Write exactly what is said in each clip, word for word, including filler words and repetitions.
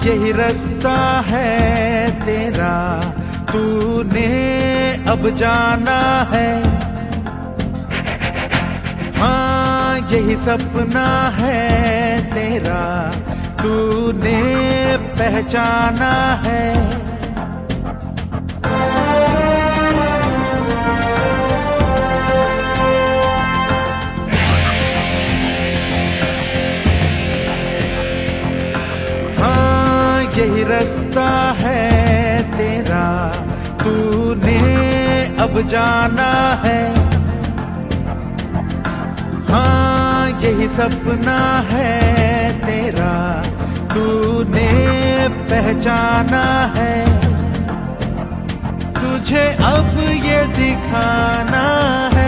यही रास्ता है तेरा, तूने अब जाना है। हाँ यही सपना है तेरा, तूने पहचाना है। यही रास्ता है तेरा, तूने अब जाना है। हाँ यही सपना है तेरा, तूने पहचाना है। तुझे अब ये दिखाना है।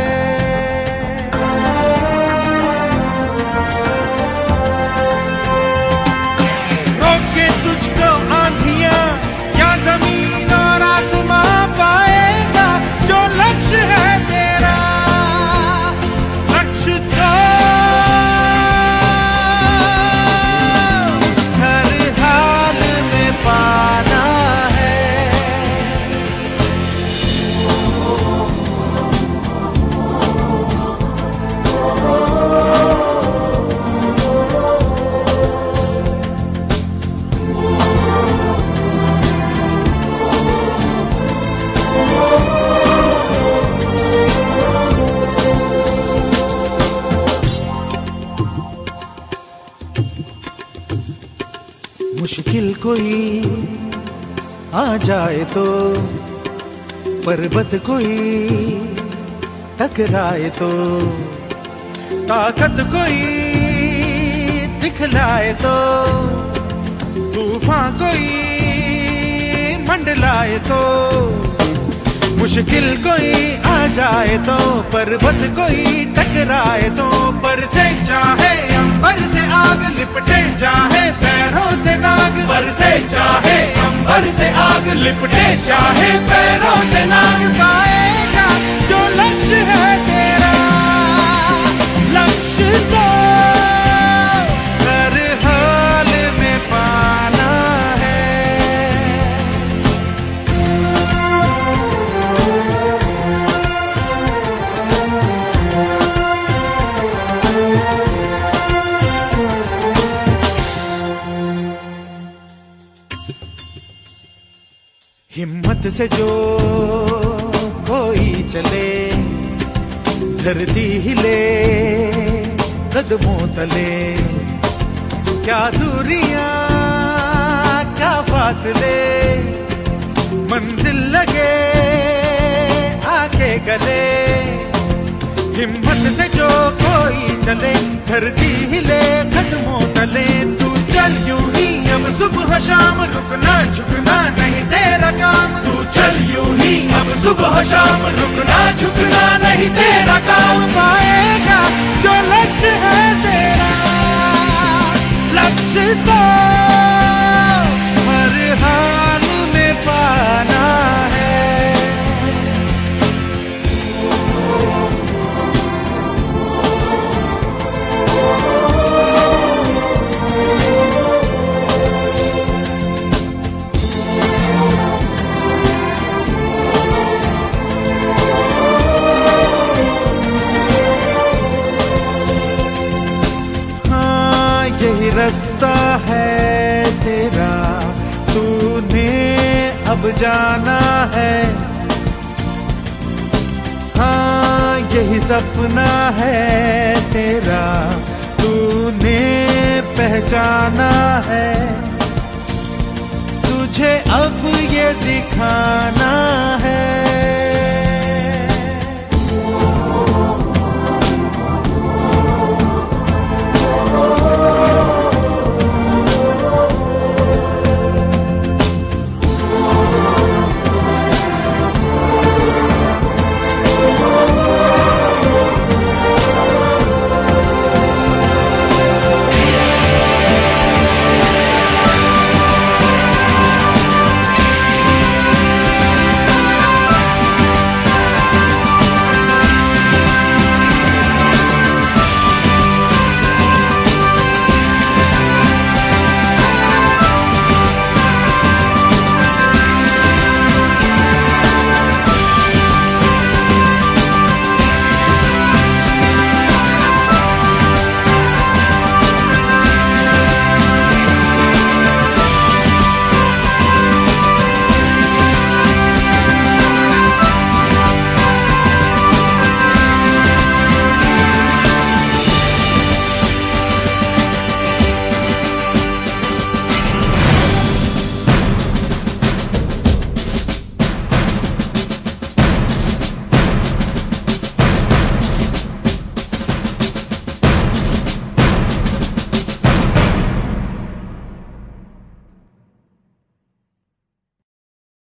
जमीन और आसमां पाएगा जो लक्ष्य है तेरा, लक्ष्य तो हर हाल में पाना है। मुश्किल कोई आ जाए तो, पर्वत कोई टकराए तो, ताकत कोई दिखलाए तो, तूफान कोई मंडलाए तो। मुश्किल कोई आ जाए तो, पर्वत कोई टकराए तो, पर से चाहे अंबर से आग लिपटे चाहे पैरों से नाग, पर से चाहे अंबर से आग लिपटे चाहे पैरों से नाग, पाएगा जो लक्ष्य है तेरा, लक्ष्य तो हर हाल में पाना है। हिम्मत से जो कोई चले, धरती हिले कदमों तले। क्या दूरियां क्या फासले, मंजिल लगे आके गले। हिम्मत से जो कोई चले, धरती हिले कदमों तले। तू चल यूं ही अब सुबह शाम, रुकना झुकना नहीं तेरा काम। तू चल यूं ही अब सुबह शाम, रुकना झुकना नहीं तेरा काम। पाएगा जो लक्ष्य है तेरा, लक्ष्य तो हर हाल में पाना है। यही रास्ता है तेरा, तूने अब जाना है। हाँ यही सपना है तेरा, तूने पहचाना है। तुझे अब ये दिखाना है।